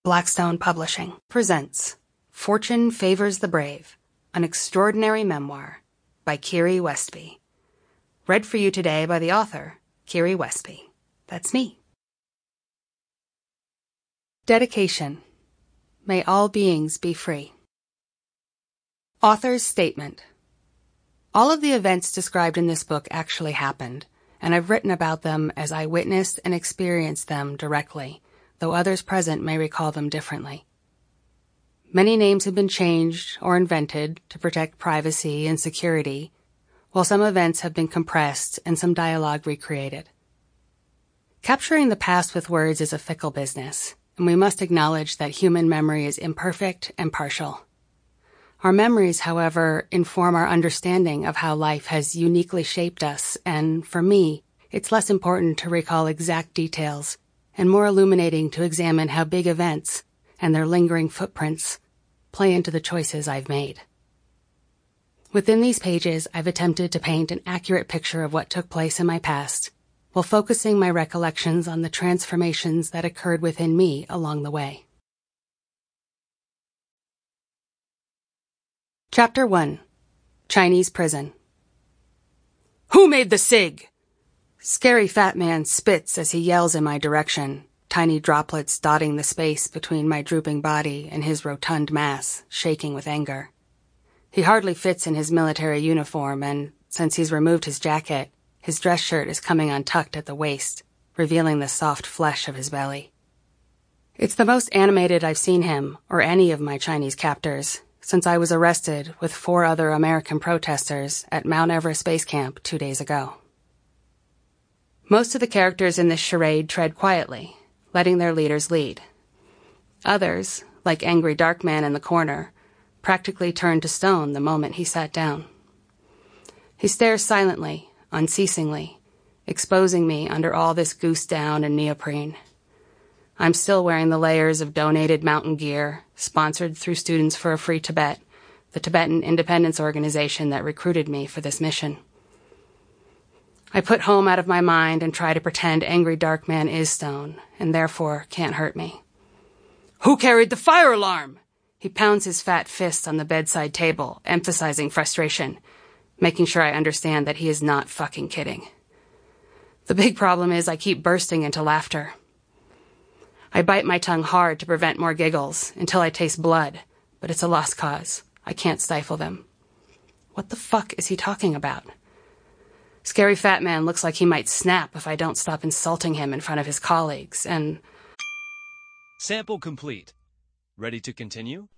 Blackstone Publishing presents Fortune Favors the Brave, an extraordinary memoir by Kiri Westby. Read for you today by the author, Kiri Westby. That's me. Dedication. May all beings be free. Author's statement. All of the events described in this book actually happened, and I've written about them as I witnessed and experienced them directly, though others present may recall them differently. Many names have been changed or invented to protect privacy and security, while some events have been compressed and some dialogue recreated. Capturing the past with words is a fickle business, and we must acknowledge that human memory is imperfect and partial. Our memories, however, inform our understanding of how life has uniquely shaped us, and for me, it's less important to recall exact details and more illuminating to examine how big events and their lingering footprints play into the choices I've made. Within these pages, I've attempted to paint an accurate picture of what took place in my past, while focusing my recollections on the transformations that occurred within me along the way. Chapter 1. Chinese Prison. Who made the cig? Scary fat man spits as he yells in my direction, tiny droplets dotting the space between my drooping body and his rotund mass, shaking with anger. He hardly fits in his military uniform, and since he's removed his jacket, his dress shirt is coming untucked at the waist, revealing the soft flesh of his belly. It's the most animated I've seen him, or any of my Chinese captors, since I was arrested with 4 other American protesters at Mount Everest Base Camp 2 days ago. Most of the characters in this charade tread quietly, letting their leaders lead. Others, like Angry Dark Man in the corner, practically turned to stone the moment he sat down. He stares silently, unceasingly, exposing me under all this goose down and neoprene. I'm still wearing the layers of donated mountain gear, sponsored through Students for a Free Tibet, the Tibetan independence organization that recruited me for this mission. I put home out of my mind and try to pretend Angry Dark Man is stone, and therefore can't hurt me. Who carried the fire alarm? He pounds his fat fist on the bedside table, emphasizing frustration, making sure I understand that he is not fucking kidding. The big problem is I keep bursting into laughter. I bite my tongue hard to prevent more giggles until I taste blood, but it's a lost cause. I can't stifle them. What the fuck is he talking about? Scary fat man looks like he might snap if I don't stop insulting him in front of his colleagues, and... Sample complete. Ready to continue?